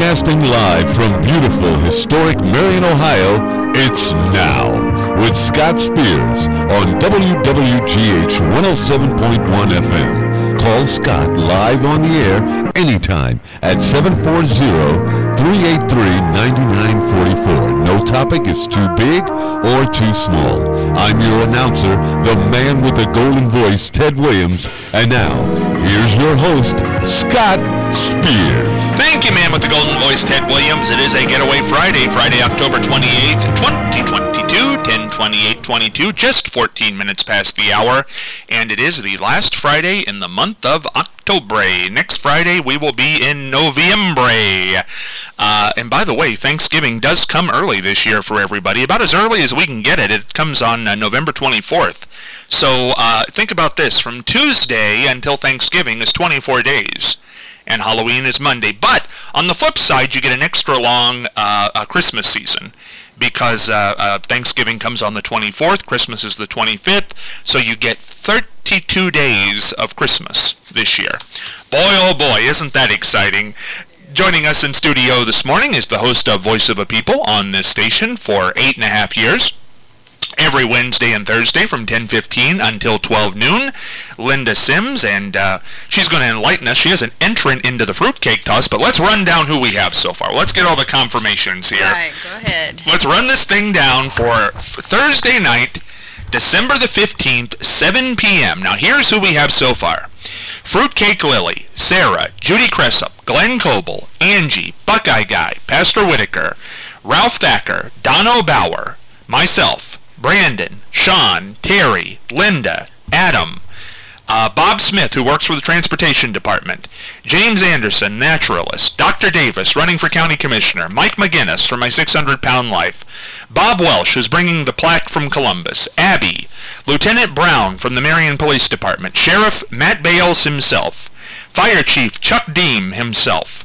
Broadcasting live from beautiful, historic Marion, Ohio, it's Now with Scott Spears on WWGH 107.1 FM. Call Scott live on the air anytime at 740-383-9944. No topic is too big or too small. I'm your announcer, the man with the golden voice, Ted Williams. And now, here's your host, Scott Spears. Thank you, man with the golden voice, Ted Williams. It is a Getaway Friday, October 28th, 2022, 10/28/22, just 14 minutes past the hour, and it is the last Friday in the month of October. Next Friday, we will be in November. And by the way, Thanksgiving does come early this year for everybody, about as early as we can get it. It comes on November 24th. So think about this. From Tuesday until Thanksgiving is 24 days. And Halloween is Monday. But on the flip side, you get an extra long Christmas season because Thanksgiving comes on the 24th, Christmas is the 25th, so you get 32 days of Christmas this year. Boy, oh boy, isn't that exciting. Joining us in studio this morning is the host of Voice of a People on this station for 8.5 years. Every Wednesday and Thursday from 10:15 until 12 noon, Linda Sims, and she's going to enlighten us. She is an entrant into the fruitcake toss, but let's run down who we have so far. Let's get all the confirmations here. All right, go ahead. Let's run this thing down for Thursday night, December the 15th, 7 p.m. Now, here's who we have so far. Fruitcake Lily, Sarah, Judy Cressup, Glenn Coble, Angie, Buckeye Guy, Pastor Whitaker, Ralph Thacker, Dono Bauer, myself, Brandon, Sean, Terry, Linda, Adam, Bob Smith, who works for the Transportation Department, James Anderson, naturalist, Dr. Davis, running for County Commissioner, Mike McGinnis for My 600-Pound Life, Bob Welsh, who's bringing the plaque from Columbus, Abby, Lieutenant Brown from the Marion Police Department, Sheriff Matt Bales himself, Fire Chief Chuck Deem himself,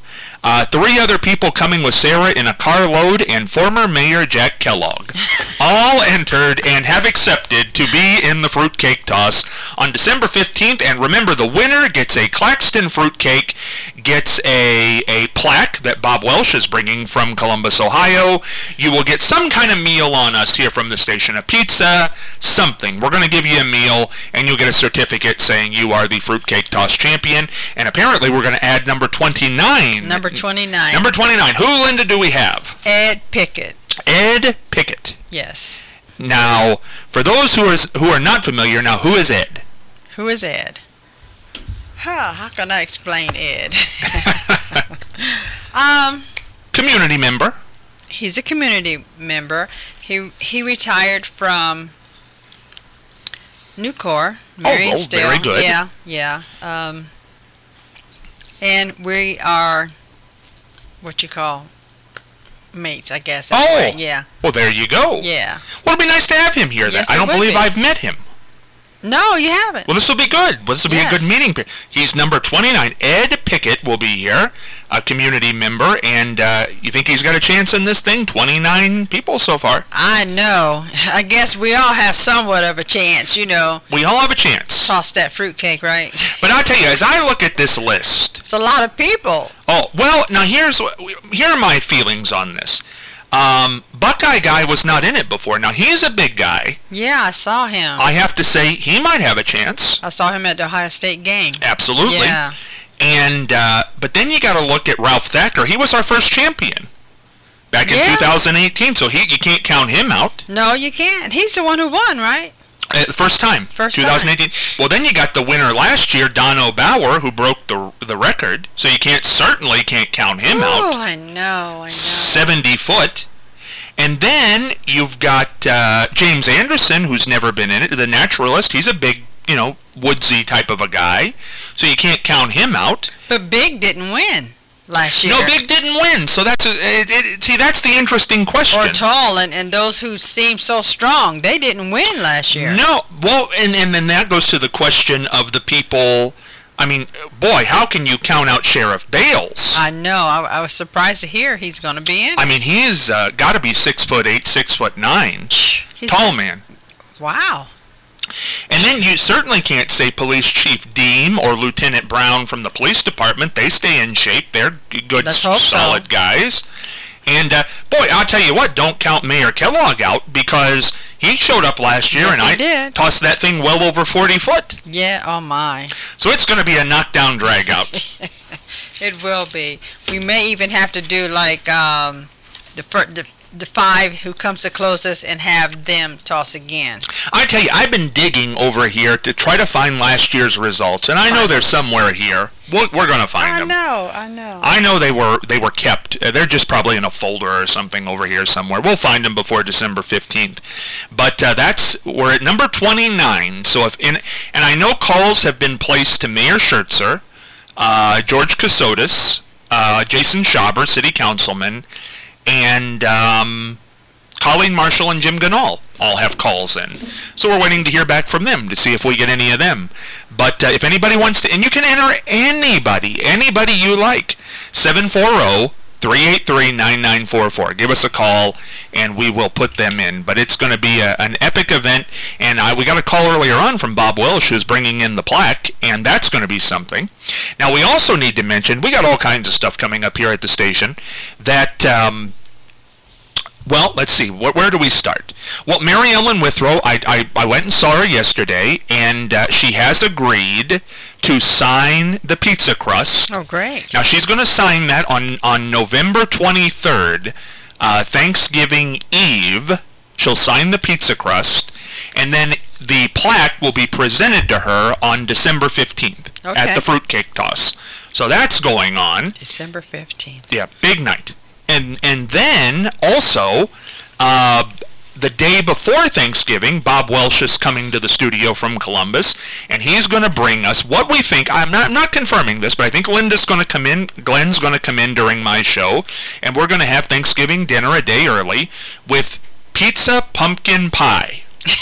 3 other people coming with Sarah in a carload, and former Mayor Jack Kellogg. All entered and have accepted to be in the fruitcake toss on December 15th. And remember, the winner gets a Claxton fruitcake, gets a plaque that Bob Welsh is bringing from Columbus, Ohio. You will get some kind of meal on us here from the station, a pizza, something. We're going to give you a meal, and you'll get a certificate saying you are the fruitcake toss champion. And apparently we're going to add number 29. Number 29. Number 29. Who, Linda, do we have? Ed Pickett. Ed Pickett. Yes. Now, for those who are not familiar, now who is Ed? Who is Ed? How can I explain Ed? Community member. He's a community member. He retired from Nucor, Marion still. Very good. Yeah. And we are what you call mates, I guess. Right. Yeah. Well, there you go. Yeah. Well, it'd be nice to have him here. Yes, I don't believe I've met him. No, you haven't. Well, this will be good. This will be a good meeting. He's number 29. Ed Pickett will be here, a community member, and you think he's got a chance in this thing? 29 people so far. I know. I guess we all have somewhat of a chance, We all have a chance. Toss that fruitcake, right? But I'll tell you, as I look at this list... It's a lot of people. Oh, well, now here are my feelings on this. Buckeye Guy was not in it before. Now, he's a big guy. Yeah, I saw him. I have to say, he might have a chance. I saw him at the Ohio State game. Absolutely. Yeah. And, but then you got to look at Ralph Thacker. He was our first champion back in 2018, so you can't count him out. No, you can't. He's the one who won, right? The first time. 2018. Time. Well, then you got the winner last year, Dono Bauer, who broke the record, so you certainly can't count him out. Oh, I know. 70 foot. And then you've got James Anderson, who's never been in it, the naturalist. He's a big, woodsy type of a guy, so you can't count him out. But Big didn't win last year. No, Big didn't win, so that's the interesting question. Or Tall, and those who seem so strong, they didn't win last year. No, well, and then that goes to the question of the people. I mean, boy, how can you count out Sheriff Bales? I know. I was surprised to hear he's going to be in. I mean, he's got to be 6'8", 6'9", tall man. Wow. And then you certainly can't say Police Chief Deem or Lieutenant Brown from the police department. They stay in shape. They're good, solid guys. And, boy, I'll tell you what, don't count Mayor Kellogg out, because he showed up last year, and I tossed that thing well over 40 foot. Yeah, oh my. So it's going to be a knockdown drag out. It will be. We may even have to do like the five who comes the closest and have them toss again. I tell you, I've been digging over here to try to find last year's results, and I know they're somewhere here. We're going to find them. I know. I know they were kept. They're just probably in a folder or something over here somewhere. We'll find them before December 15th. But we're at number 29. So and I know calls have been placed to Mayor Schertzer, George Casotis, Jason Schauber, City Councilman, and Colleen Marshall and Jim Ganal all have calls in. So we're waiting to hear back from them to see if we get any of them. But if anybody wants to, and you can enter anybody you like, 740-383-9944. Give us a call, and we will put them in. But it's going to be an epic event, and we got a call earlier on from Bob Welsh, who's bringing in the plaque, and that's going to be something. Now, we also need to mention, we got all kinds of stuff coming up here at the station that... well, let's see. Where do we start? Well, Mary Ellen Withrow, I went and saw her yesterday, and she has agreed to sign the pizza crust. Oh, great. Now, she's going to sign that on November 23rd, Thanksgiving Eve. She'll sign the pizza crust, and then the plaque will be presented to her on December 15th at the fruitcake toss. So that's going on. December 15th. Yeah, big night. And then also, the day before Thanksgiving, Bob Welsh is coming to the studio from Columbus, and he's going to bring us what we think. I'm not confirming this, but I think Glenn's going to come in during my show, and we're going to have Thanksgiving dinner a day early with pizza pumpkin pie.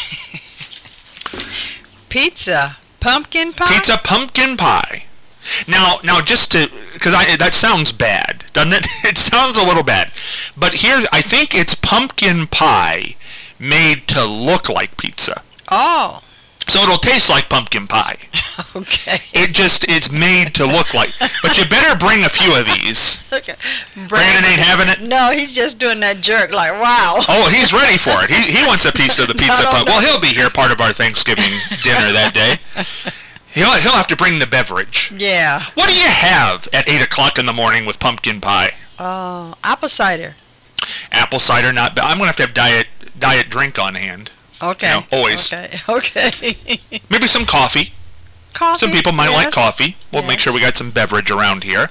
Pizza pumpkin pie? Pizza pumpkin pie. Now, just to, because that sounds bad, doesn't it? It sounds a little bad. But here, I think it's pumpkin pie made to look like pizza. Oh. So it'll taste like pumpkin pie. Okay. It's made to look like. But you better bring a few of these. Okay. Brandon ain't having it? No, he's just doing that jerk like, wow. Oh, he's ready for it. He wants a piece of the pizza pie. Well, he'll be here part of our Thanksgiving dinner that day. He'll have to bring the beverage. Yeah. What do you have at 8 o'clock in the morning with pumpkin pie? Apple cider. Apple cider, not bad. I'm going to have diet drink on hand. Okay. You know, always. Okay. Maybe some coffee. Coffee? Some people might like coffee. We'll make sure we got some beverage around here.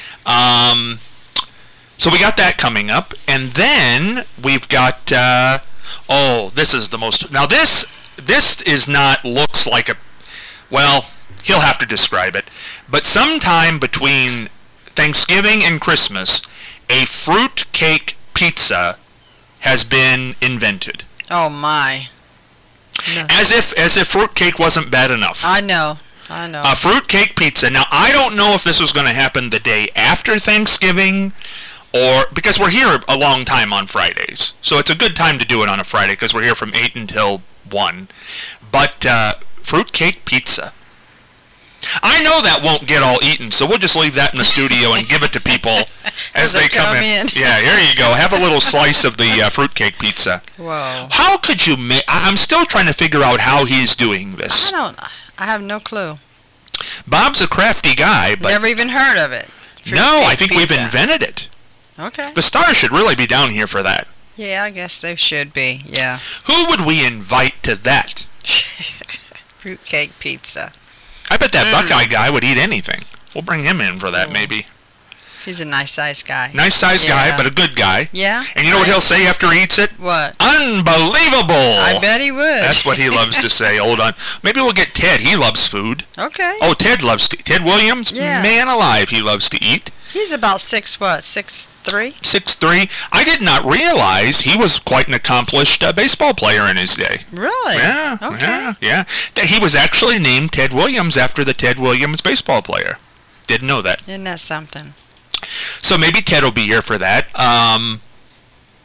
So we got that coming up. And then we've got, this is the most... Now this is not, looks like a... Well, he'll have to describe it. But sometime between Thanksgiving and Christmas, a fruit cake pizza has been invented. Oh my! No. As if fruit cake wasn't bad enough. I know. A fruit cake pizza. Now I don't know if this was going to happen the day after Thanksgiving, or because we're here a long time on Fridays, so it's a good time to do it on a Friday because we're here from 8 until 1. But fruitcake pizza. I know that won't get all eaten, so we'll just leave that in the studio and give it to people as they come in. Yeah, here you go. Have a little slice of the fruitcake pizza. Whoa. How could you make... I'm still trying to figure out how he's doing this. I have no clue. Bob's a crafty guy, but... Never even heard of it. No, I think we've invented it. Okay. The stars should really be down here for that. Yeah, I guess they should be, yeah. Who would we invite to that? Fruitcake pizza. I bet that Buckeye guy would eat anything. We'll bring him in for that, maybe. He's a nice-sized guy. Nice-sized guy, but a good guy. Yeah. And you know what he'll say after he eats it? What? Unbelievable! I bet he would. That's what he loves to say. Hold on. Maybe we'll get Ted. He loves food. Okay. Oh, Ted loves to... Ted Williams? Yeah. Man alive, he loves to eat. He's about 6'3"? 6'3". I did not realize he was quite an accomplished baseball player in his day. Really? Yeah. Okay. Yeah. He was actually named Ted Williams after the Ted Williams baseball player. Didn't know that. Isn't that something? So maybe Ted will be here for that.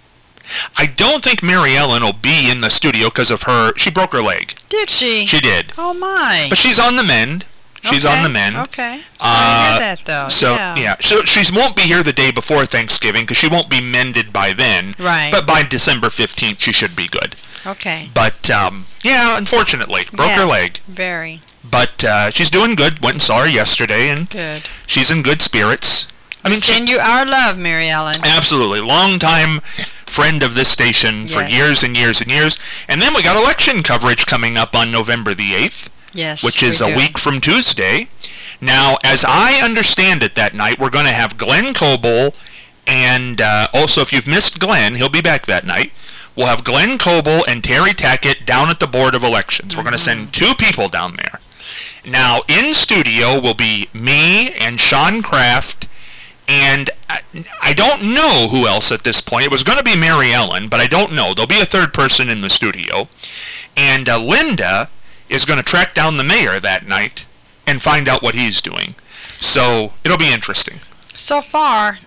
I don't think Mary Ellen will be in the studio because of her. She broke her leg. Did she? She did. Oh, my. But she's on the mend. She's on the mend. Okay. I hear that, though. So, yeah. So she won't be here the day before Thanksgiving because she won't be mended by then. Right. But by December 15th, she should be good. Okay. But, yeah, unfortunately, broke her leg. Very. But she's doing good. Went and saw her yesterday, and good. She's in good spirits. I mean, send you our love, Mary Ellen. Absolutely. Long-time friend of this station for years and years and years. And then we got election coverage coming up on November the 8th. Yes, which is a week from Tuesday. Now, as I understand it that night, we're going to have Glenn Coble, and also if you've missed Glenn, he'll be back that night. We'll have Glenn Coble and Terry Tackett down at the Board of Elections. We're going to send 2 people down there. Now, in studio will be me and Sean Kraft, and I don't know who else at this point. It was going to be Mary Ellen, but I don't know. There'll be a third person in the studio. And Linda is going to track down the mayor that night and find out what he's doing. So it'll be interesting. So far,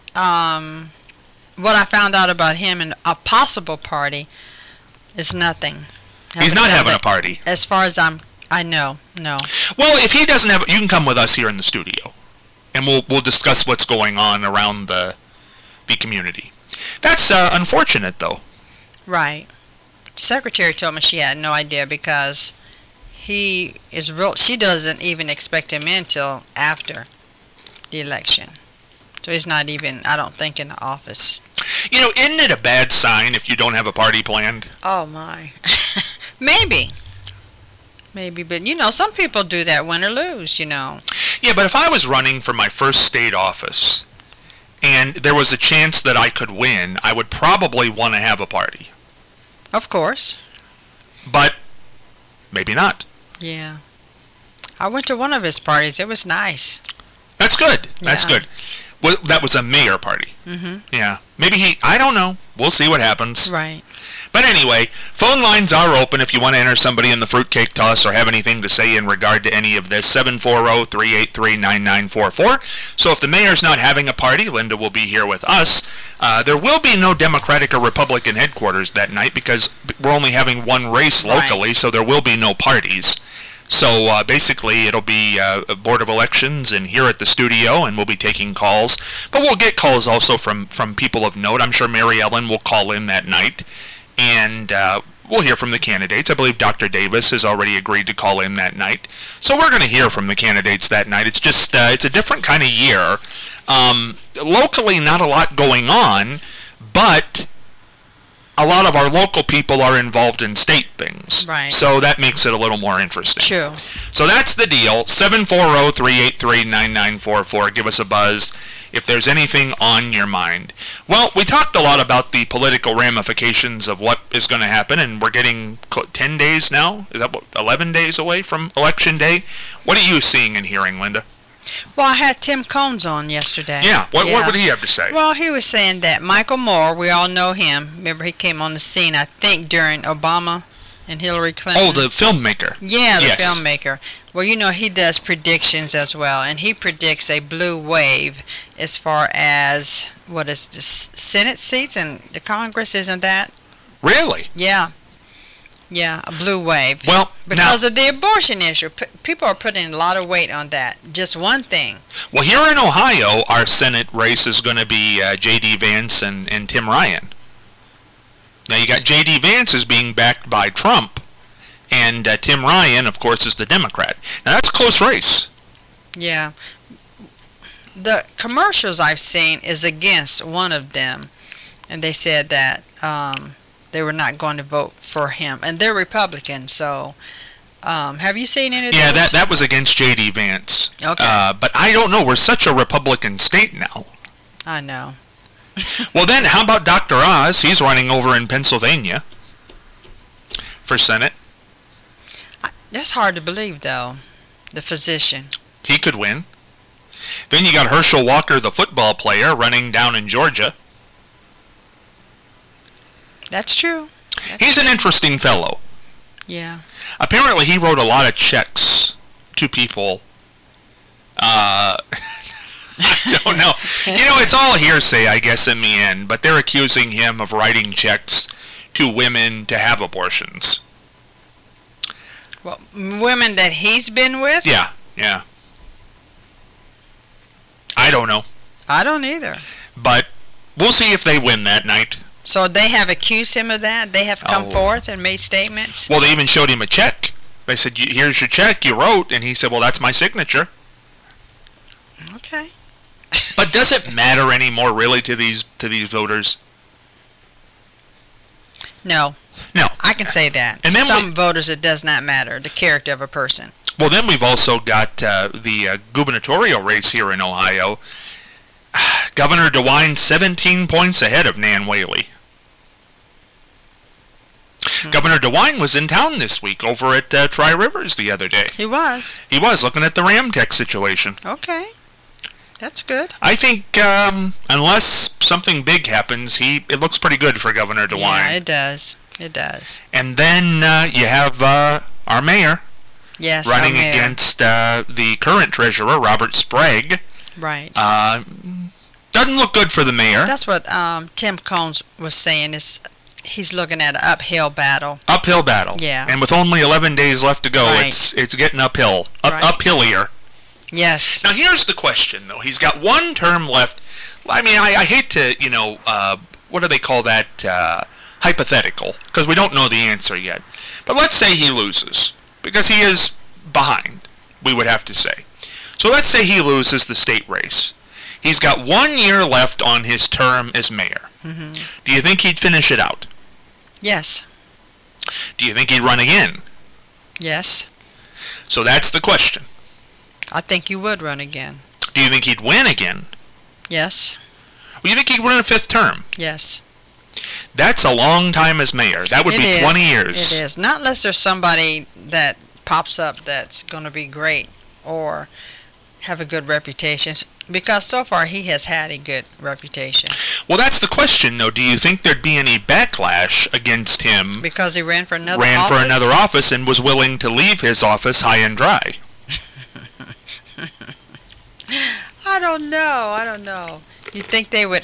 what I found out about him and a possible party is nothing. He's not having a party. As far as I know, no. Well, if he doesn't have, you can come with us here in the studio, and we'll discuss what's going on around the community. That's unfortunate, though. Right. Secretary told me she had no idea because he is real. She doesn't even expect him in till after the election. So he's not even, I don't think, in the office. You know, isn't it a bad sign if you don't have a party planned? Oh, my. Maybe, but, you know, some people do that, win or lose, you know. Yeah, but if I was running for my first state office and there was a chance that I could win, I would probably want to have a party. Of course. But maybe not. Yeah. I went to one of his parties. It was nice. That's good. That's good. Well, that was a mayor party. Mm-hmm. Yeah. Maybe I don't know. We'll see what happens. Right. But anyway, phone lines are open if you want to enter somebody in the fruitcake toss or have anything to say in regard to any of this. 740-383-9944. So if the mayor's not having a party, Linda will be here with us. There will be no Democratic or Republican headquarters that night because we're only having one race locally, so there will be no parties. So basically, it'll be a Board of Elections and here at the studio, and we'll be taking calls. But we'll get calls also from people of note. I'm sure Mary Ellen will call in that night, and we'll hear from the candidates. I believe Dr. Davis has already agreed to call in that night. So we're going to hear from the candidates that night. It's just it's a different kind of year. Locally, not a lot going on, but a lot of our local people are involved in state things. Right. So that makes it a little more interesting. True. So that's the deal. 740-383-9944. Give us a buzz if there's anything on your mind. Well, we talked a lot about the political ramifications of what is going to happen, and we're getting 10 days now? Is that 11 days away from Election Day? What are you seeing and hearing, Linda? Well, I had Tim Combs on yesterday. Yeah. What would he have to say? Well, he was saying that Michael Moore, we all know him. Remember, he came on the scene, I think, during Obama and Hillary Clinton. Oh, the filmmaker. Yeah, the filmmaker. Well, you know, he does predictions as well, and he predicts a blue wave as far as, what is the Senate seats and the Congress, isn't that? Really? Yeah. Yeah, a blue wave. Well, because of the abortion issue, people are putting a lot of weight on that. Just one thing. Well, here in Ohio, our Senate race is going to be J.D. Vance and Tim Ryan. Now, you got J.D. Vance is being backed by Trump, and Tim Ryan, of course, is the Democrat. Now, that's a close race. Yeah. The commercials I've seen is against one of them, and they said that they were not going to vote for him, and they're Republicans. So, have you seen any of those? Yeah, that was against J.D. Vance. Okay. But I don't know. We're such a Republican state now. I know. Well, then, how about Dr. Oz? He's running over in Pennsylvania for Senate. That's hard to believe, though. The physician. He could win. Then you got Herschel Walker, the football player, running down in Georgia. That's true. He's an interesting fellow. Yeah. Apparently, he wrote a lot of checks to people I don't know. It's all hearsay, I guess, in the end, but they're accusing him of writing checks to women to have abortions. Well, women that he's been with? Yeah. I don't know. I don't either. But we'll see if they win that night. So they have accused him of that? They have come forth and made statements? Well, they even showed him a check. They said, here's your check you wrote, and he said, well, that's my signature. Okay. But does it matter anymore, really, to these voters? No. I can say that. And to then some voters, it does not matter, the character of a person. Well, then we've also got the gubernatorial race here in Ohio. Governor DeWine 17 points ahead of Nan Whaley. Governor DeWine was in town this week over at Tri-Rivers the other day. He was. He was, looking at the Ramtech situation. Okay. That's good. I think unless something big happens, it looks pretty good for Governor DeWine. Yeah, it does. It does. And then you have our mayor running against the current treasurer, Robert Sprague. Right. Doesn't look good for the mayor. That's what Tim Combs was saying. He's looking at an uphill battle. Uphill battle. Yeah. And with only 11 days left to go, right. it's getting uphill. Uphillier. Yes. Now here's the question, though. He's got one term left. I mean, I hate to, what do they call that? Hypothetical, because we don't know the answer yet. But let's say he loses, because he is behind, we would have to say. So let's say he loses the state race. He's got 1 year left on his term as mayor. Mm-hmm. Do you think he'd finish it out? Yes. Do you think he'd run again? Yes. So that's the question. I think he would run again. Do you think he'd win again? Yes. Well, you think he'd win a fifth term? Yes. That's a long time as mayor. That would be 20 years. It is. Not unless there's somebody that pops up that's going to be great or have a good reputation. Because so far he has had a good reputation. Well, that's the question, though. Do you think there'd be any backlash against him? Because he ran for another office and was willing to leave his office high and dry. I don't know. You think they would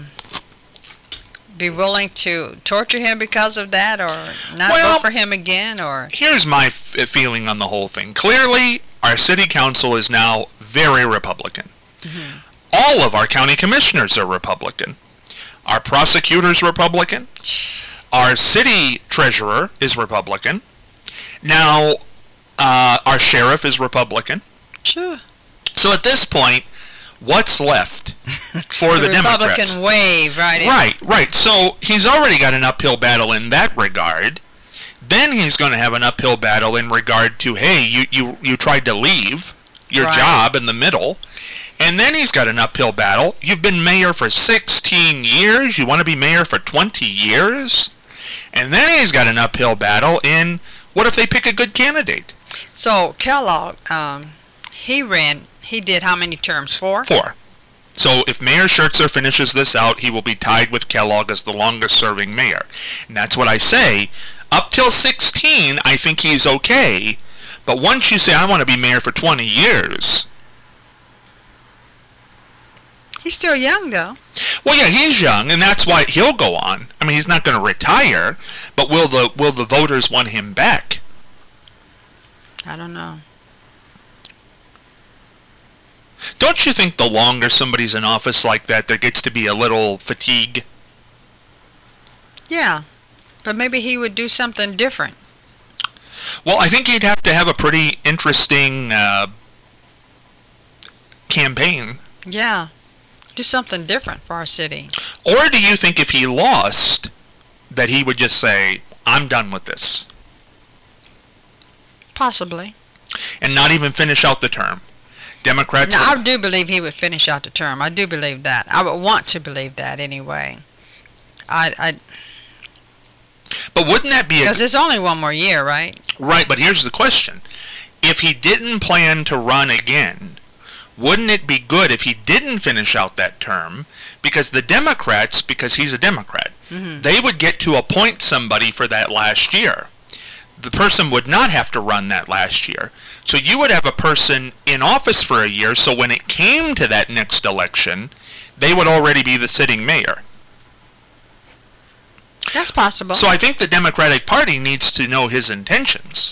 be willing to torture him because of that, or not vote for him again, or? Here's my feeling on the whole thing. Clearly, our city council is now very Republican. Mm-hmm. All of our county commissioners are Republican. Our prosecutor's Republican. Our city treasurer is Republican. Now, our sheriff is Republican. Sure. So at this point, what's left for the Democrats? Republican wave, right? Right. So he's already got an uphill battle in that regard. Then he's going to have an uphill battle in regard to, hey, you tried to leave your job in the middle. And then he's got an uphill battle. You've been mayor for 16 years. You want to be mayor for 20 years? And then he's got an uphill battle in, what if they pick a good candidate? So Kellogg, he did how many terms? 4? 4. So if Mayor Schertzer finishes this out, he will be tied with Kellogg as the longest-serving mayor. And that's what I say. Up till 16, I think he's okay. But once you say, I want to be mayor for 20 years... He's still young, though. Well, yeah, he's young, and that's why he'll go on. I mean, he's not going to retire, but will the voters want him back? I don't know. Don't you think the longer somebody's in office like that, there gets to be a little fatigue? Yeah, but maybe he would do something different. Well, I think he'd have to have a pretty interesting campaign. Yeah. Do something different for our city. Or do you think if he lost, that he would just say, I'm done with this? Possibly. And not even finish out the term? Democrats... No, I do believe he would finish out the term. I do believe that. I would want to believe that anyway. But wouldn't that be... Because it's only 1 more year, right? Right, but here's the question. If he didn't plan to run again... Wouldn't it be good if he didn't finish out that term? Because the Democrats, because he's a Democrat, they would get to appoint somebody for that last year. the person would not have to run that last year. So you would have a person in office for a year, so when it came to that next election, they would already be the sitting mayor. That's possible. So I think the Democratic Party needs to know his intentions.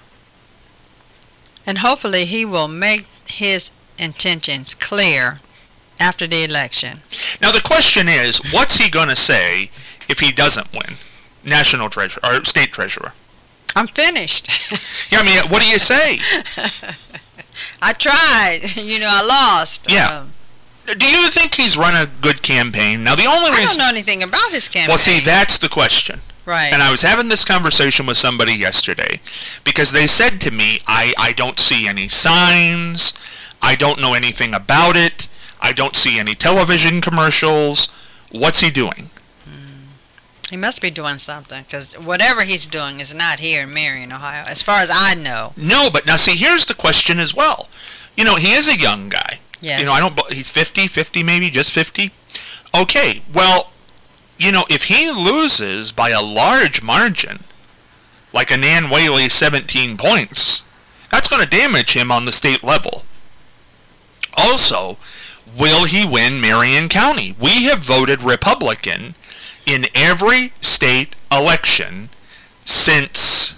And hopefully he will make his intentions clear after the election. Now the question is, what's he going to say if he doesn't win national treasurer or state treasurer? I'm finished. Yeah, I mean, what do you say? I tried. I lost. Yeah. Do you think he's run a good campaign? Now the only reason I don't know anything about his campaign. Well, see, that's the question. Right. And I was having this conversation with somebody yesterday because they said to me, I don't see any signs. I don't know anything about it. I don't see any television commercials. What's he doing? He must be doing something, because whatever he's doing is not here in Marion, Ohio, as far as I know. No, but now see, here's the question as well. He is a young guy. Yes. He's 50 maybe, just 50. Okay, well, if he loses by a large margin, like a Nan Whaley 17 points, that's going to damage him on the state level. Also, will he win Marion County? We have voted Republican in every state election since,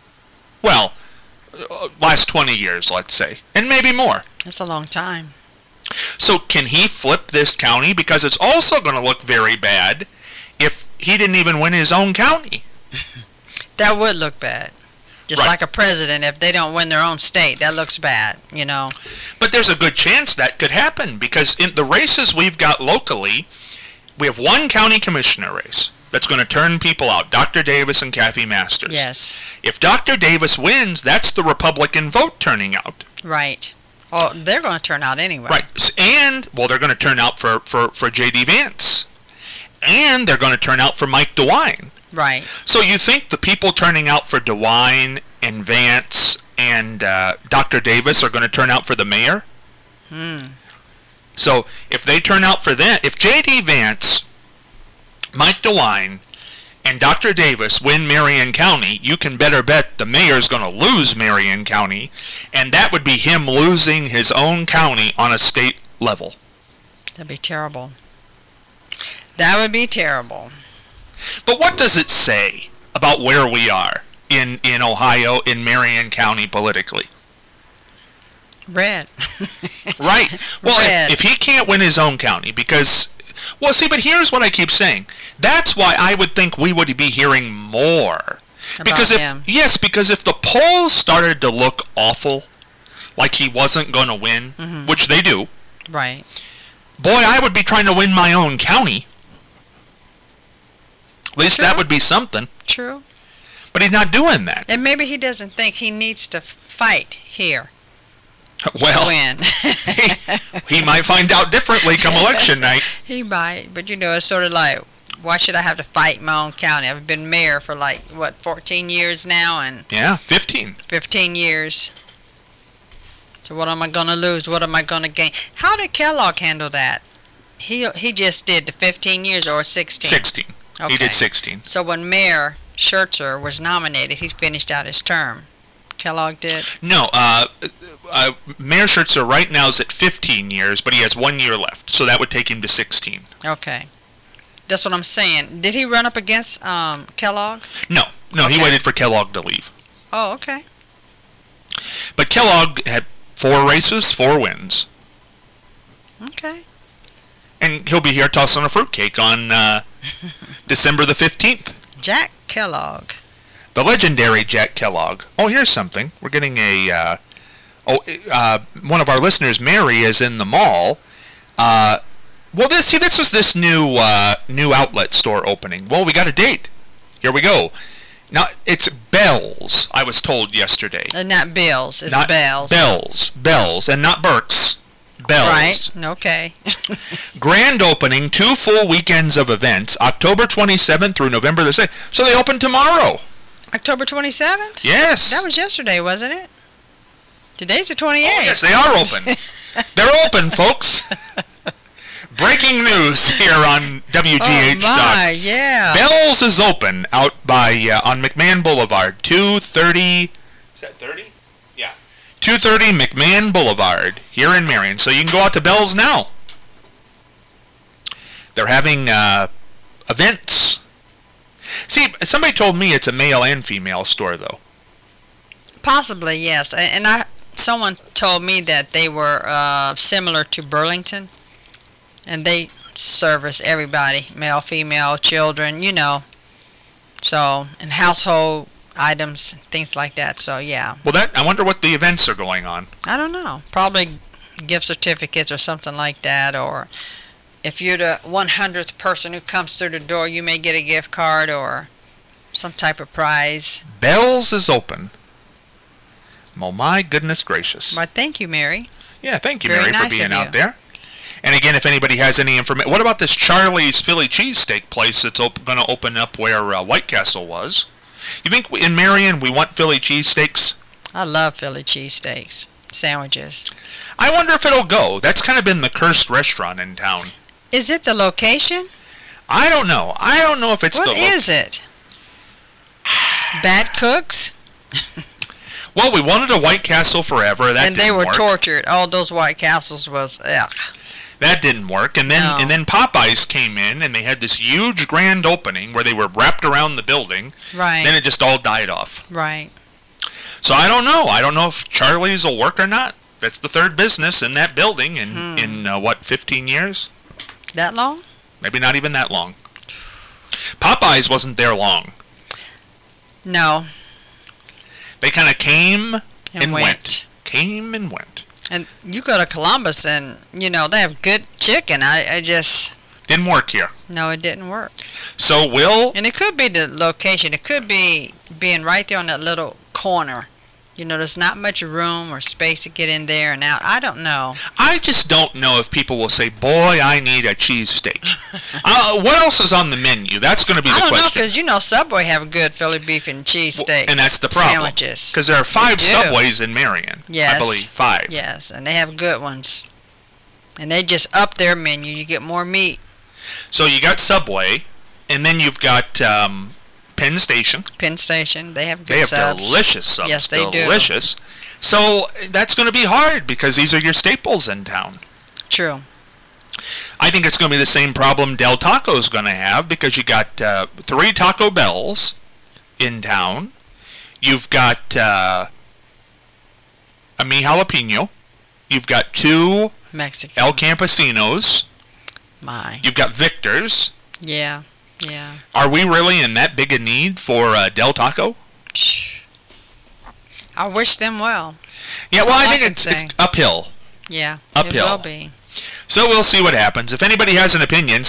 last 20 years, let's say, and maybe more. That's a long time. So can he flip this county? Because it's also going to look very bad if he didn't even win his own county. That would look bad. Just Right. like a president, if they don't win their own state, that looks bad, But there's a good chance that could happen, because in the races we've got locally, we have one county commissioner race that's going to turn people out, Dr. Davis and Kathy Masters. Yes. If Dr. Davis wins, that's the Republican vote turning out. Right. Oh, they're going to turn out anyway. Right. And, they're going to turn out for J.D. Vance. And they're going to turn out for Mike DeWine. Right. So you think the people turning out for DeWine and Vance and Dr. Davis are going to turn out for the mayor? So if they turn out for that, if J.D. Vance, Mike DeWine, and Dr. Davis win Marion County, you can better bet the mayor's going to lose Marion County, and that would be him losing his own county on a state level. That'd be terrible. That would be terrible. But what does it say about where we are in Ohio, in Marion County politically? Red. Right. Well, Red. if he can't win his own county, because... Well, see, but here's what I keep saying. That's why I would think we would be hearing more. Because him. because if the polls started to look awful, like he wasn't going to win, which they do, Right. boy, I would be trying to win my own county. At least that True. would be something. True. But he's not doing that. And maybe he doesn't think he needs to fight here to Well, win. he might find out differently come election night. He might, but it's sort of like, why should I have to fight my own county? I've been mayor for 14 years now, and Yeah, 15. 15 years. So what am I going to lose? What am I going to gain? How did Kellogg handle that? He just did the 15 years or 16? 16. He Okay. did 16. So when Mayor Schertzer was nominated, he finished out his term. Kellogg did? No, Mayor Schertzer right now is at 15 years, but he has 1 year left, so that would take him to 16. Okay. That's what I'm saying. Did he run up against Kellogg? No, he Okay. waited for Kellogg to leave. Oh, okay. But Kellogg had 4 races, 4 wins. Okay. And he'll be here tossing a fruitcake on December the 15th. Jack Kellogg. The legendary Jack Kellogg. Oh, here's something. We're getting one of our listeners, Mary, is in the mall. This is this new outlet store opening. Well, we got a date. Here we go. Now, it's Bell's, I was told yesterday. Not Bill's. It's Not Bell's. Bell's, and not Burke's. Bell's. Right. Okay. Grand opening, 2 full weekends of events, October 27th through November the 6th. So they open tomorrow. October 27th? Yes. That was yesterday, wasn't it? Today's the 28th. Oh, yes, they are open. They're open, folks. Breaking news here on WGH. Oh my, yeah. Bell's is open out by on McMahon Boulevard, 230. Is that 30? Yeah, 230 McMahon Boulevard here in Marion. So you can go out to Bell's now. They're having events. See, somebody told me it's a male and female store, though. Possibly, yes. And someone told me that they were similar to Burlington, and they service everybody, male, female, children, So, and household items, things like that. So, yeah. Well, I wonder what the events are going on. I don't know. Probably gift certificates or something like that, or if you're the 100th person who comes through the door, you may get a gift card or some type of prize. Bell's is open. Oh, my goodness gracious. Well, thank you, Mary. Yeah, thank you, Very Mary, for nice being of out you. there. And again, if anybody has any information, what about this Charlie's Philly cheesesteak place that's going to open up where White Castle was? You think in Marion we want Philly cheesesteaks? I love Philly cheesesteaks, sandwiches. I wonder if it'll go. That's kind of been the cursed restaurant in town. Is it the location? I don't know. I don't know if it's What is it? Bad cooks? Well, we wanted a White Castle forever. That And they didn't were work. tortured. All those White Castles was, ugh. That didn't work. And then Popeyes came in and they had this huge grand opening where they were wrapped around the building. Right. Then it just all died off. Right. So I don't know. I don't know if Charlie's will work or not. That's the third business in that building in 15 years? That long? Maybe not even that long. Popeyes wasn't there long. No. They kind of came and went. went. Came and went. And you go to Columbus and, they have good chicken. I just... Didn't work here. No, it didn't work. So And it could be the location. It could be being right there on that little corner. There's not much room or space to get in there and out. I don't know. I just don't know if people will say, boy, I need a cheesesteak. What else is on the menu? That's going to be the question. I don't know, because Subway have good Philly beef and cheese steaks. And that's the problem. Sandwiches. Because there are 5 They do. Subways in Marion. Yes. I believe 5. Yes, and they have good ones. And they just up their menu. You get more meat. So you got Subway, and then you've got Penn Station. Penn Station, they have good They have subs. delicious subs. Yes, they do. Delicious. So that's going to be hard because these are your staples in town. True. I think it's going to be the same problem Del Taco is going to have because you got 3 Taco Bells in town. You've got a Mi Jalapeno. You've got 2 Mexican. El Campesinos. My. You've got Victor's. Yeah. Yeah. Are we really in that big a need for Del Taco? I wish them well. Yeah, well, all I I think can it's say. uphill. Yeah. Uphill. It will be. So we'll see what happens. If anybody has an opinion,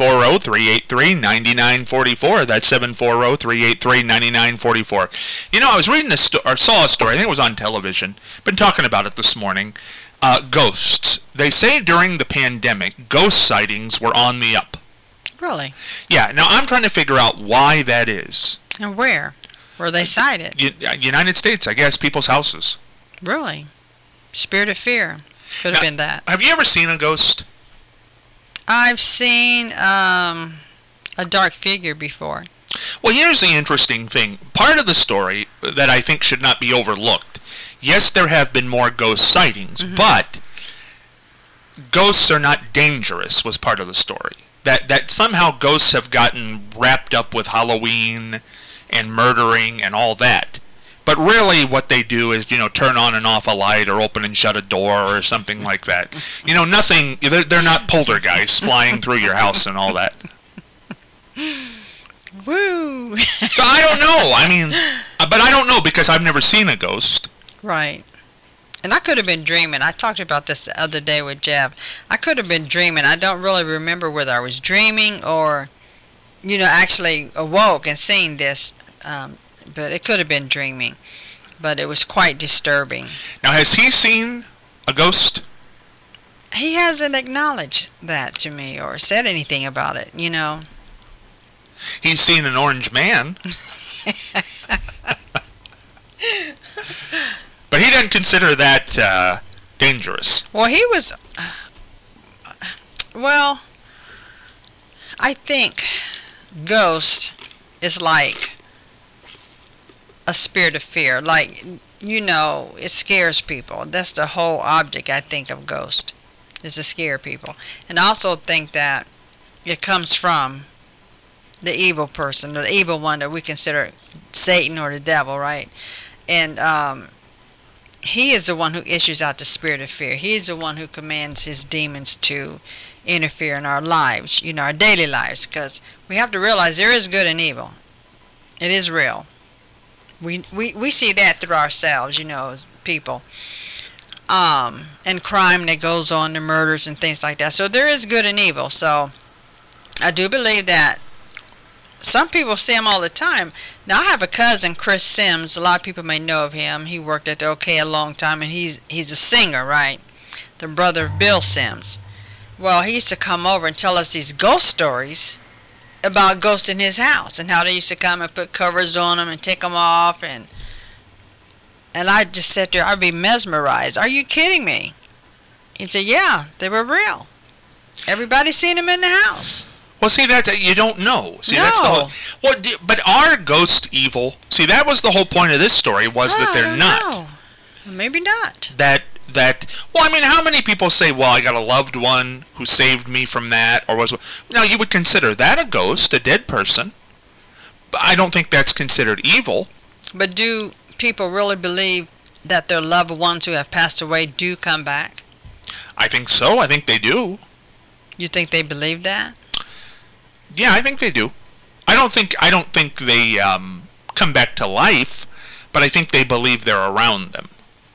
740-383-9944. That's 740-383-9944. I was reading or saw a story. I think it was on television. Been talking about it this morning. Ghosts. They say during the pandemic, ghost sightings were on the up. Really? Yeah. Now I'm trying to figure out why that is. And where? Where they sighted? United States, I guess, people's houses. Really? Spirit of fear. Could have been that. Have you ever seen a ghost? I've seen a dark figure before. Well, here's the interesting thing. Part of the story that I think should not be overlooked. Yes, there have been more ghost sightings, but ghosts are not dangerous was part of the story. That somehow ghosts have gotten wrapped up with Halloween and murdering and all that. But really what they do is, turn on and off a light or open and shut a door or something like that. Nothing, they're not poltergeists flying through your house and all that. Woo! So I don't know. I mean, but I don't know because I've never seen a ghost. Right. And I could have been dreaming. I talked about this the other day with Jeff. I could have been dreaming. I don't really remember whether I was dreaming or, actually awoke and seen this. But it could have been dreaming. But it was quite disturbing. Now, has he seen a ghost? He hasn't acknowledged that to me or said anything about it, He's seen an orange man. But he doesn't consider that dangerous. Well, he was Well, I think ghost is like a spirit of fear. Like, it scares people. That's the whole object, I think, of ghost, is to scare people. And I also think that it comes from the evil person, the evil one that we consider Satan or the devil, right? And he is the one who issues out the spirit of fear. He is the one who commands his demons to interfere in our lives, our daily lives, because we have to realize there is good and evil. It is real. We see that through ourselves, as people. And crime that goes on, the murders and things like that. So there is good and evil. So I do believe that some people see him all the time. Now, I have a cousin, Chris Sims. A lot of people may know of him. He worked at the OK a long time, and he's a singer, right? The brother of Bill Sims. Well, he used to come over and tell us these ghost stories about ghosts in his house and how they used to come and put covers on them and take them off. And I just sat there, I'd be mesmerized. Are you kidding me? He said, yeah, they were real. Everybody seen them in the house. Well, see, that you don't know. See, no. That's the whole. Well, but are ghosts evil? See, that was the whole point of this story, was that they're not. No. Maybe not. Well, I mean, how many people say, well, I got a loved one who saved me from that, or was... Now, you would consider that a ghost, a dead person. But I don't think that's considered evil. But do people really believe that their loved ones who have passed away do come back? I think so. I think they do. You think they believe that? Yeah, I think they do. I don't think they come back to life, but I think they believe they're around them.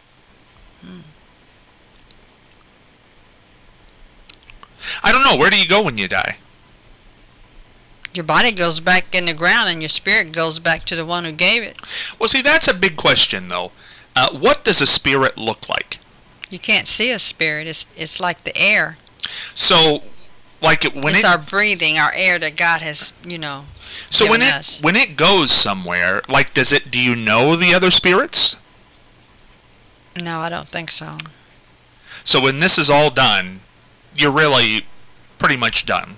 I don't know. Where do you go when you die? Your body goes back in the ground and your spirit goes back to the one who gave it. Well, see, that's a big question, though. What does a spirit look like? You can't see a spirit. It's like the air. So, like it's our breathing, our air that God has, so given us. when it goes somewhere, like, do you know the other spirits? No, I don't think so. So when this is all done, you're really pretty much done.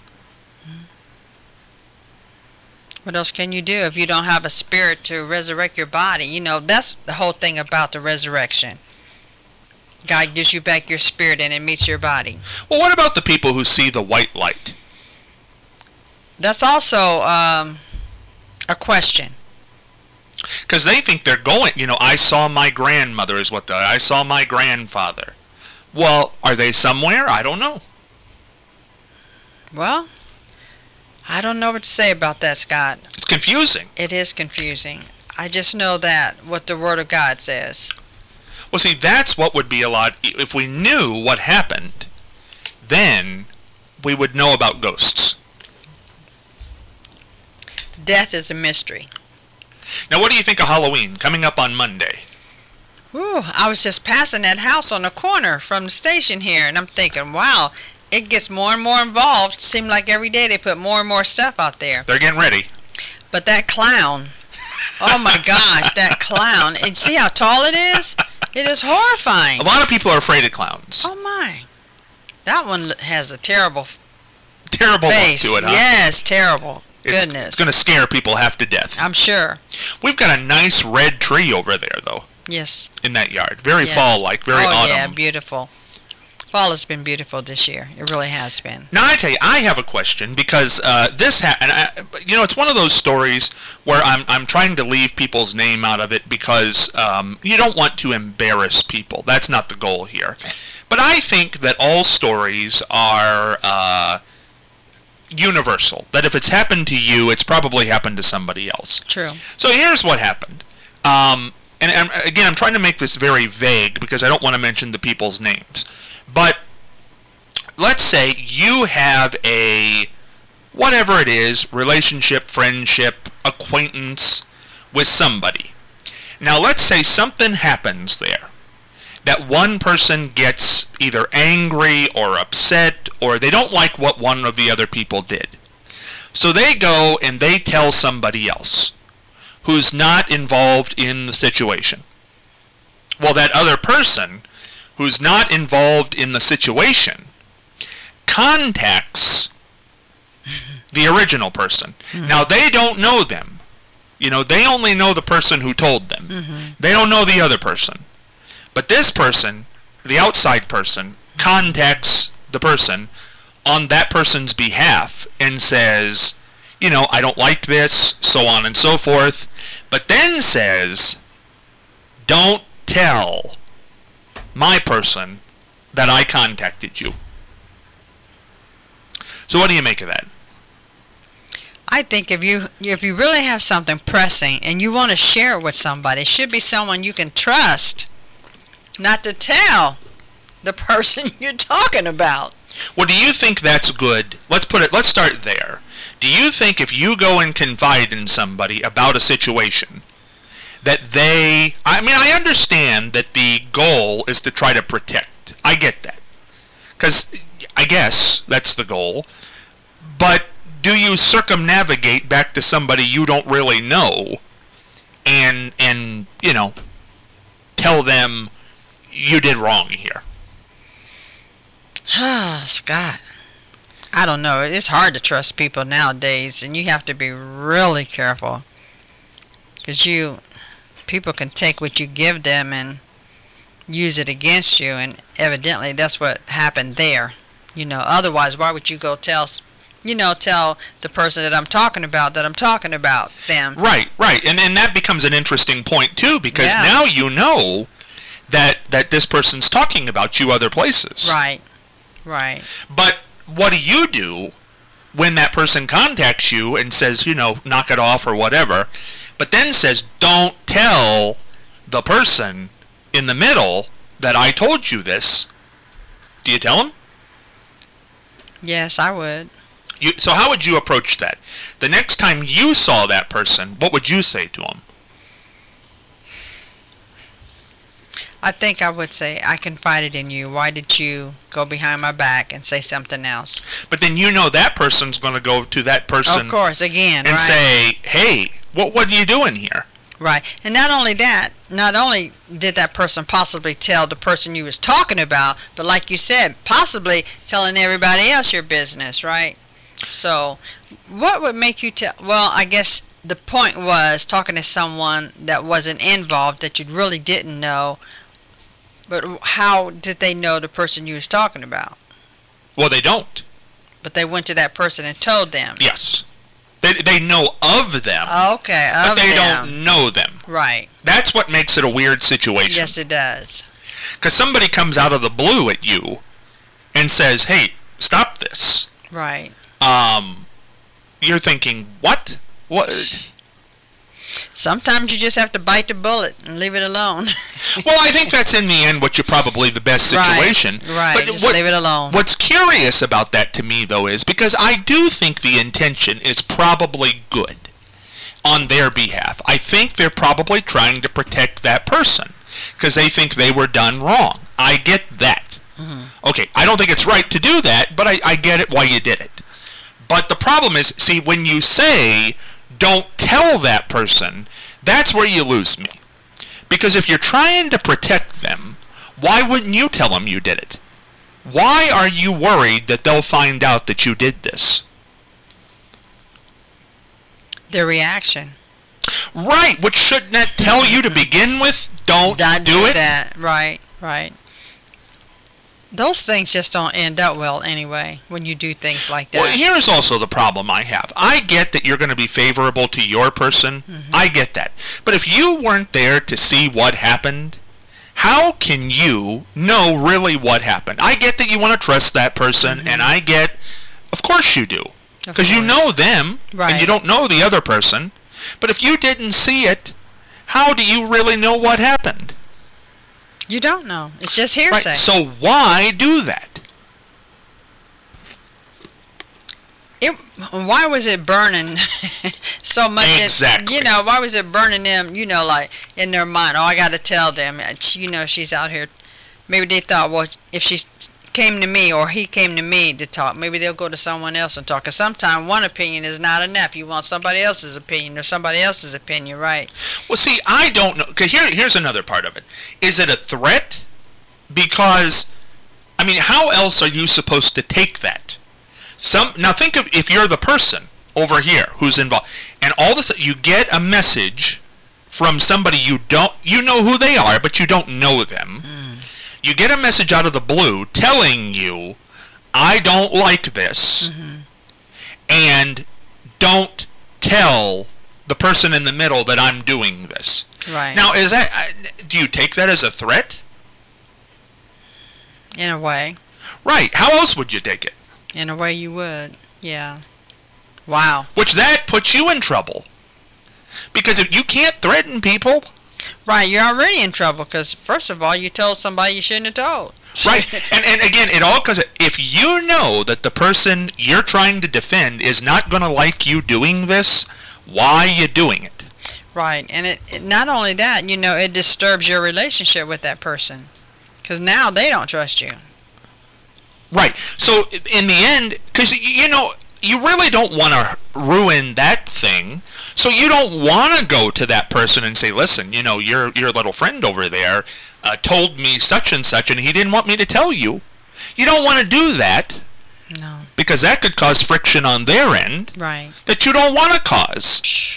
What else can you do if you don't have a spirit to resurrect your body? That's the whole thing about the resurrection. God gives you back your spirit and it meets your body. Well, what about the people who see the white light? That's also a question. Because they think they're going, I saw my grandmother I saw my grandfather. Well, are they somewhere? I don't know. Well, I don't know what to say about that, Scott. It's confusing. It is confusing. I just know that what the Word of God says. Well, see, that's what would be a lot. If we knew what happened, then we would know about ghosts. Death is a mystery. Now, what do you think of Halloween coming up on Monday? Ooh, I was just passing that house on the corner from the station here, and I'm thinking, wow, it gets more and more involved. Seems like every day they put more and more stuff out there. They're getting ready. But that clown, oh my gosh, that clown, and see how tall it is? It is horrifying. A lot of people are afraid of clowns. Oh my. That one has a terrible face. Look to it, huh? Yes, terrible. Goodness. It's going to scare people half to death. I'm sure. We've got a nice red tree over there, though. Yes. In that yard. Very fall-like, very autumn. Oh, yeah, beautiful. Fall has been beautiful this year. It really has been. Now, I tell you, I have a question because this happened. It's one of those stories where I'm trying to leave people's name out of it because you don't want to embarrass people. That's not the goal here. But I think that all stories are universal. That if it's happened to you, it's probably happened to somebody else. True. So here's what happened. And again, I'm trying to make this very vague because I don't want to mention the people's names. But let's say you have a, whatever it is, relationship, friendship, acquaintance with somebody. Now let's say something happens there. That one person gets either angry or upset or they don't like what one of the other people did. So they go and they tell somebody else who's not involved in the situation. Well, that other person who's not involved in the situation contacts the original person. Now, they don't know them. They only know the person who told them. They don't know the other person. But this person, the outside person, contacts the person on that person's behalf and says, I don't like this, so on and so forth, but then says, don't tell my person that I contacted you. So what do you make of that? I think if you really have something pressing and you want to share it with somebody, it should be someone you can trust, not to tell the person you're talking about. Well, do you think that's good? Let's start there. Do you think if you go and confide in somebody about a situation, that I understand that the goal is to try to protect. I get that. Because I guess that's the goal. But do you circumnavigate back to somebody you don't really know and tell them you did wrong here? Scott, I don't know. It's hard to trust people nowadays, and you have to be really careful. Because people can take what you give them and use it against you, and evidently that's what happened there. Otherwise, why would you go tell the person that I'm talking about them? Right. And that becomes an interesting point, too, because now you know that this person's talking about you other places. Right. But what do you do when that person contacts you and says, knock it off or whatever, but then says, don't tell the person in the middle that I told you this? Do you tell them? Yes, I would. So how would you approach that? The next time you saw that person, what would you say to them? I think I would say, I confided in you. Why did you go behind my back and say something else? But then that person's going to go to that person. Of course, again, and right? say, hey, what are you doing here? Right. And not only did that person possibly tell the person you was talking about, but like you said, possibly telling everybody else your business, right? So what would make you tell? Well, I guess the point was talking to someone that wasn't involved, that you really didn't know. But how did they know the person you was talking about? Well, they don't. But they went to that person and told them. Yes. They know of them. Okay, but they don't know them. Right. That's what makes it a weird situation. Yes, it does. Because somebody comes out of the blue at you and says, hey, stop this. Right. You're thinking, what? What? Sometimes you just have to bite the bullet and leave it alone. Well, I think that's in the end probably the best situation. Right, but just leave it alone. What's curious about that to me, though, is because I do think the intention is probably good on their behalf. I think they're probably trying to protect that person because they think they were done wrong. I get that. Mm-hmm. Okay, I don't think it's right to do that, but I get it why you did it. But the problem is, see, when you say, don't tell that person, that's where you lose me. Because if you're trying to protect them, why wouldn't you tell them you did it? Why are you worried that they'll find out that you did this? Their reaction. Right, which shouldn't that tell you to begin with? Don't do it? That. Right. Those things just don't end up well anyway when you do things like that. Well, here's also the problem I have. I get that you're going to be favorable to your person. Mm-hmm. I get that. But if you weren't there to see what happened, how can you know really what happened? I get that you want to trust that person, mm-hmm. and I get, of course you do. Because you know them, and you don't know the other person. But if you didn't see it, how do you really know what happened? You don't know. It's just hearsay. Right. So why do that? Why was it burning so much? Exactly. Why was it burning them, like in their mind? Oh, I got to tell them. She's out here. Maybe they thought, well, if she came to me or he came to me to talk, maybe they'll go to someone else and talk. Because sometimes one opinion is not enough. You want somebody else's opinion or somebody else's opinion, right? Well, see, I don't know. Because here's another part of it. Is it a threat? Because, I mean, how else are you supposed to take that? Now think of if you're the person over here who's involved, and all of a sudden you get a message from somebody you know who they are, but you don't know them. You get a message out of the blue telling you, I don't like this, and don't tell the person in the middle that I'm doing this. Right. Now, do you take that as a threat? In a way. Right. How else would you take it? In a way you would. Yeah. Wow. Which that puts you in trouble. Because if you can't threaten people... Right, you're already in trouble because, first of all, you told somebody you shouldn't have told. Right. And again, it all comes... If you know that the person you're trying to defend is not going to like you doing this, why are you doing it? Right. And it not only that, it disturbs your relationship with that person. Because now they don't trust you. Right. So, in the end, because, you really don't want to ruin that thing, so you don't want to go to that person and say, listen, your little friend over there told me such and such, and he didn't want me to tell you. You don't want to do that. No. Because that could cause friction on their end. Right. That you don't want to cause.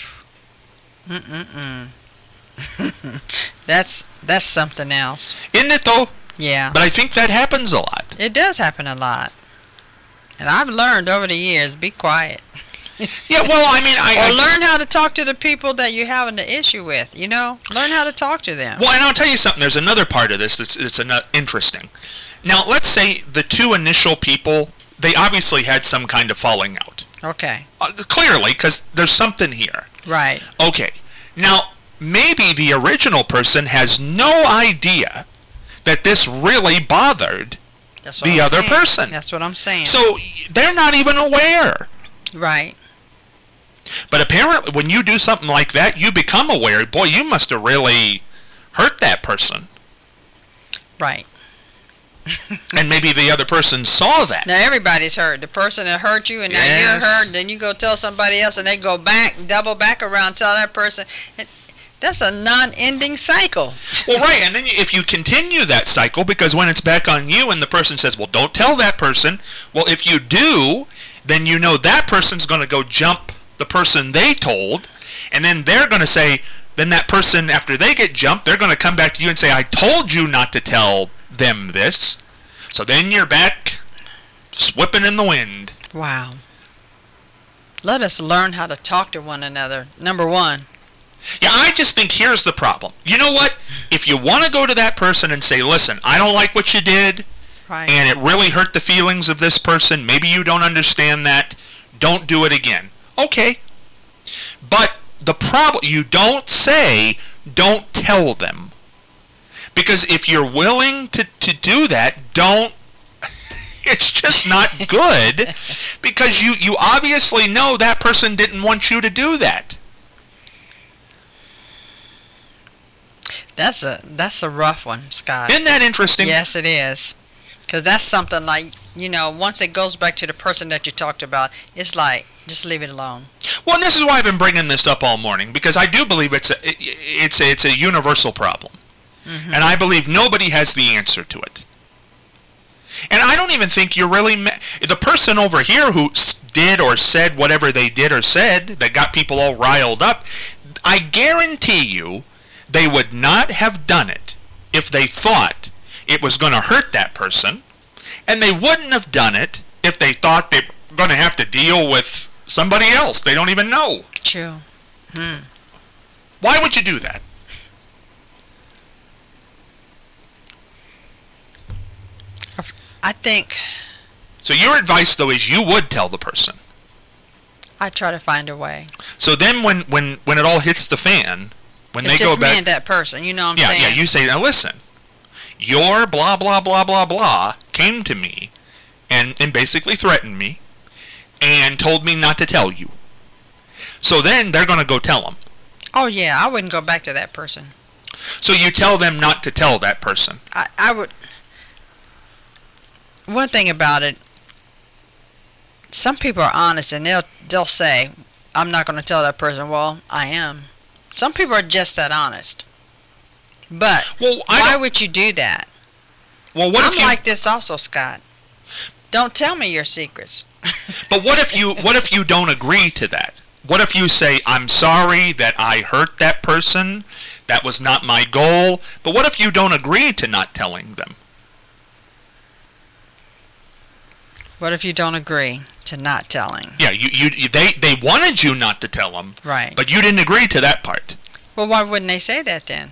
That's something else. Isn't it, though? Yeah. But I think that happens a lot. It does happen a lot. And I've learned over the years, be quiet. Yeah, well, I mean... Or learn how to talk to the people that you're having the issue with, Learn how to talk to them. Well, and I'll tell you something. There's another part of this that's interesting. Now, let's say the two initial people, they obviously had some kind of falling out. Okay. Clearly, because there's something here. Right. Okay. Now, maybe the original person has no idea that this really bothered the other person. That's what I'm saying. So they're not even aware. Right. But apparently when you do something like that, you become aware. Boy, you must have really hurt that person. Right. And maybe the other person saw that. Now everybody's hurt. The person that hurt you, and now you're hurt, then you go tell somebody else, and they go back, double back around, tell that person. That's a non-ending cycle. Well, right, and then if you continue that cycle, because when it's back on you and the person says, well, don't tell that person, well, if you do, then that person's going to go jump the person they told, and then they're going to say, then that person, after they get jumped, they're going to come back to you and say, I told you not to tell them this. So then you're back swipping in the wind. Wow. Let us learn how to talk to one another, number one. Yeah, I just think here's the problem. You know what? If you want to go to that person and say, listen, I don't like what you did, right, and it really hurt the feelings of this person, maybe you don't understand that, don't do it again. Okay. But the problem, you don't say, don't tell them. Because if you're willing to do that, it's just not good, because you obviously know that person didn't want you to do that. That's a rough one, Scott. Isn't that interesting? Yes, it is. Because that's something like, once it goes back to the person that you talked about, it's like, just leave it alone. Well, and this is why I've been bringing this up all morning, because I do believe it's a universal problem. Mm-hmm. And I believe nobody has the answer to it. And I don't even think you're really... the person over here who did or said whatever they did or said that got people all riled up, I guarantee you they would not have done it if they thought it was going to hurt that person, and they wouldn't have done it if they thought they were going to have to deal with somebody else they don't even know. True. Why would you do that? I think... So your advice, though, is you would tell the person. I try to find a way. So then when it all hits the fan, when it's they go back... It's just me and that person, you know what I'm saying? Yeah, you say, now listen, your blah, blah, blah, blah, blah came to me and basically threatened me and told me not to tell you. So then they're going to go tell them. Oh, yeah, I wouldn't go back to that person. So you tell them not to tell that person. I would... One thing about it, some people are honest and they'll say, I'm not going to tell that person. Well, I am. Some people are just that honest. But why would you do that? Well, what I'm if you, like this also, Scott. Don't tell me your secrets. but what if you don't agree to that? What if you say, I'm sorry that I hurt that person, that was not my goal, but what if you don't agree to not telling them? What if you don't agree to not telling? Yeah, they wanted you not to tell them, Right. but you didn't agree to that part. Well, why wouldn't they say that then?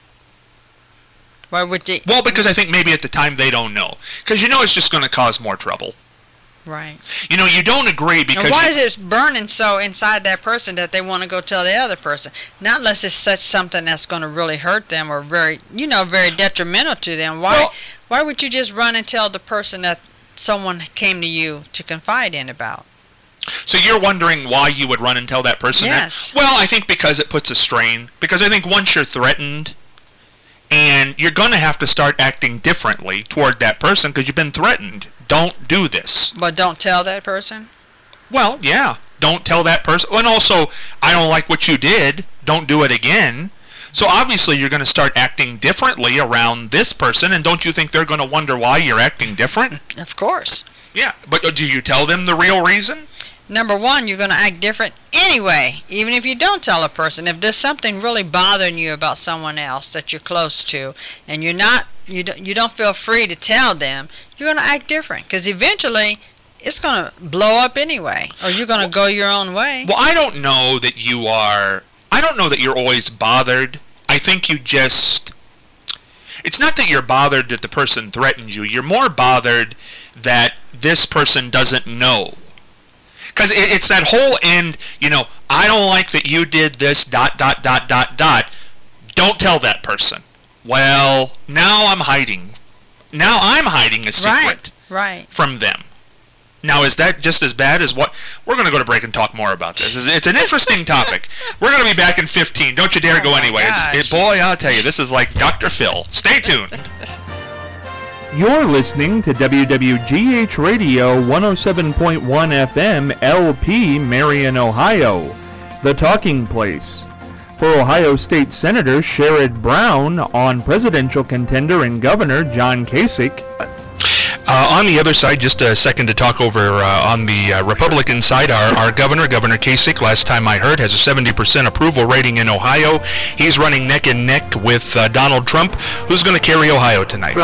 Why would they? Well, because I think maybe at the time they don't know. Because it's just going to cause more trouble. Right. You don't agree because... And why is it burning so inside that person that they want to go tell the other person? Not unless it's such something that's going to really hurt them or very detrimental to them. Why would you just run and tell the person that someone came to you to confide in about? So you're wondering why you would run and tell that person Yes. that? Well, I think because it puts a strain. Because I think once you're threatened, and you're going to have to start acting differently toward that person because you've been threatened. Don't do this. But don't tell that person? Well, yeah. Don't tell that person. And also, I don't like what you did. Don't do it again. So obviously you're going to start acting differently around this person, and don't you think they're going to wonder why you're acting different? Of course. Yeah, but do you tell them the real reason? Number one, you're going to act different anyway, even if you don't tell a person. If there's something really bothering you about someone else that you're close to, and you don't feel free to tell them, you're going to act different, because eventually it's going to blow up anyway, or you're going to go your own way. Well, I don't know that you're always bothered. I think you just... It's not that you're bothered that the person threatened you. You're more bothered that this person doesn't know. Because it's that whole end, I don't like that you did this, ... Don't tell that person. Well, now I'm hiding. Now I'm hiding a secret from them. Now, is that just as bad as what... We're going to go to break and talk more about this. It's an interesting topic. We're going to be back in 15. Don't you dare go anyway. Boy, I'll tell you, this is like Dr. Phil. Stay tuned. You're listening to WWGH Radio 107.1 FM LP Marion, Ohio, the talking place. For Ohio State Senator Sherrod Brown on presidential contender and Governor John Kasich. On the other side, just a second to talk over on the Republican side, our Governor Kasich, last time I heard, has a 70% approval rating in Ohio. He's running neck and neck with Donald Trump. Who's going to carry Ohio tonight?